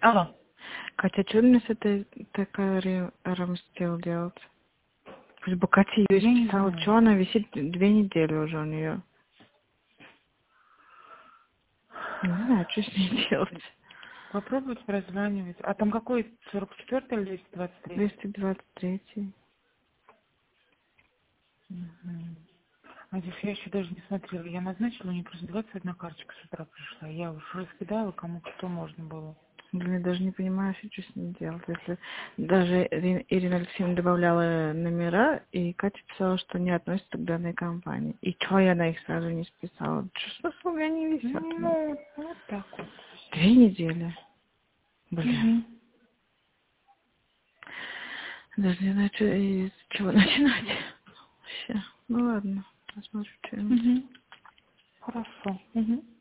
Алло. Катя, что мне с этой такая рамстил делать? Пусть бы Катя ее Я не списала, знаю. что она висит 2 недели уже у нее. Не знаю, что с ней делать. Попробовать прозванивать. А там какой? 44 или 223? 223. Мгм. А здесь я еще даже не смотрела. Я назначила, у нее просто 21 карточка с утра пришла. Я уж раскидала, кому что можно было. Блин, я даже не понимаю, что с ней делать. Если даже Ирина Алексеевна добавляла номера, и Катя писала, что не относится к данной компании. И что я на их сразу не списала? Что смысл, они висят? Ну, вот так вот. 2 недели. Блин. Угу. Даже не знаю, с чего начинать. Вообще. Ну ладно, посмотрим что-нибудь. Угу. Хорошо. Угу.